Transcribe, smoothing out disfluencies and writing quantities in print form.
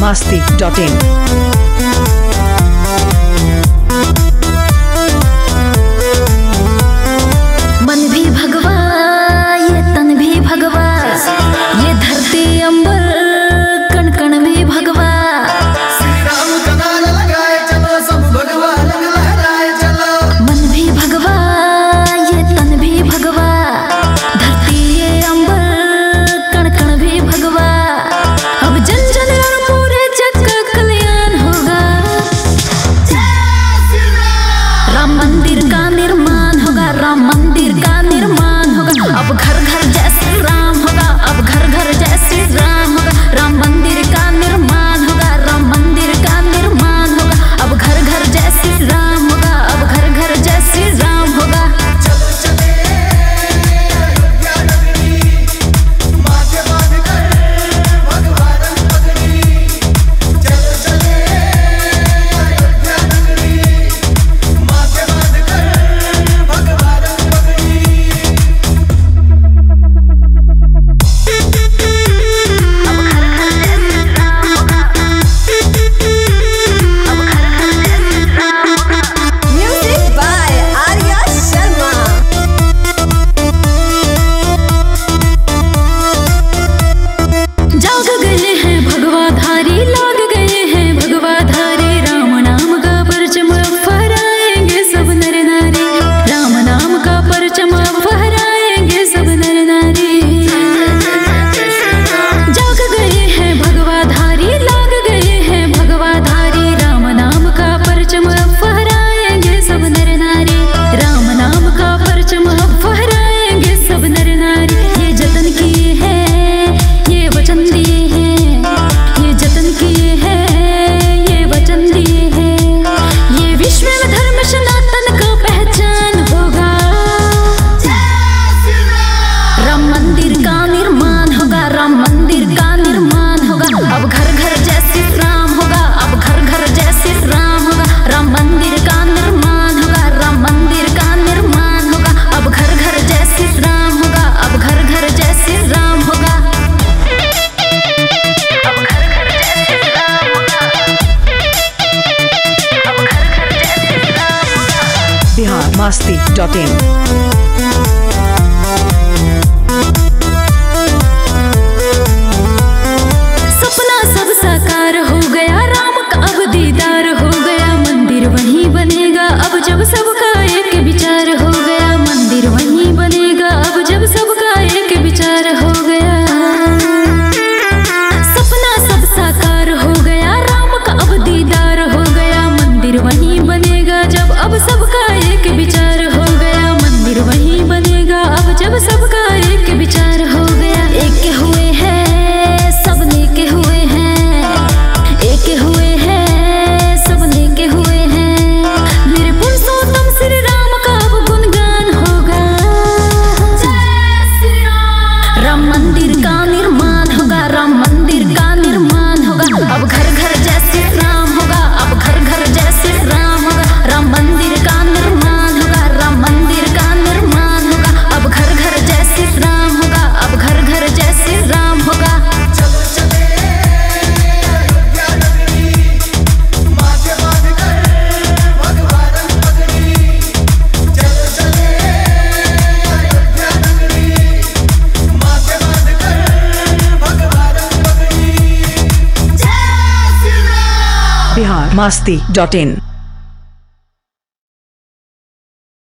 biharmasti.in। मन भी भगवा ये तन भी भगवा, ये धरती अंबर कण कण भी भगवा। श्री राम का नारा लगाए चलो, सब भगवा रंग लहराए चलो। मन भी भगवा ये तन भी भगवा, धरती ये अंबर कण कण भी भगवा। अब जन जन और पूरे जग का कल्याण होगा। राम मंदिर का निर्माण होगा, राम मंदिर का निर्माण होगा। अब घर घर जय श्री राम होगा, अब घर घर जय श्री राम होगा। राम मंदिर का निर्माण होगा, राम मंदिर का निर्माण होगा। अब घर घर जय श्री राम होगा, अब घर घर जय श्री राम होगा। चलो चले अयोध्या नगरी, माथे बांध कर भगवा रंग पगड़ी। चलो चले अयोध्या नगरी, माथे बांध कर भगवा रंग पगड़ी। अब घर घर जय श्री राम होगा, अब घर घर जय श्री राम होगा। Music by Arya Sharma. जाग गए हैं भगवाधारी, लाग गए हैं भगवाधारी। राम नाम का परचम फहराएंगे सब नर नारी, राम नाम का परचम फहराएंगे सब नर नारी। जाग गए हैं भगवाधारी, लाग गए हैं भगवाधारी। राम नाम का परचम फहराएंगे सब नर नारी, राम नाम का परचम फहराएंगे सब नर नारी। ये जतन किए हैं, ये वचन दिए हैं, ये जतन किए हैं, ये वचन दिए हैं। ये विश्व में धर्म सनातन का पहचान होगा। राम मंदिर का निर्माण होगा, राम मंदिर का निर्माण होगा। अब घर घर जय श्री राम होगा, अब घर घर जय श्री राम होगा। राम मंदिर का निर्माण होगा, राम मंदिर का निर्माण होगा। अब घर घर जय श्री राम होगा, अब घर घर जय श्री राम होगा। अब घर घर जय श्री राम होगा, अब घर घर जय श्री राम होगा। biharmasti.in। सपना सब साकार हो गया, राम का अब दीदार हो गया। मंदिर वहीं बनेगा अब जब सबका एक विचार हो गया। मंदिर वहीं बनेगा अब जब सबका एक विचार हो गया। सपना सब साकार हो गया, राम का अब दीदार हो गया। मंदिर वहीं बनेगा जब अब सबका एक विचार हो गया। मंदिर वहीं बनेगा अब जब सबका एक विचार हो गया। एक हुए हैं सबने के हुए हैं, एक हुए हैं सबने के हुए हैं। मेरे पुरुषोत्तम श्री राम का अब गुणगान होगा। राम मंदिर का निर्माण होगा, राम मंदिर का निर्माण होगा। अब घर घर जय श्री राम होगा, अब घर घर जय श्री राम होगा। राम मंदिर का निर्माण होगा, राम मंदिर का निर्माण होगा। अब घर घर जय श्री राम होगा, अब घर घर जय श्री राम होगा। चलो चले अयोध्या नगरी, माथे बांध कर भगवा रंग पगड़ी। चलो चले अयोध्या नगरी, माथे बांध कर भगवा रंग पगड़ी। जय श्री राम। biharmasti.in।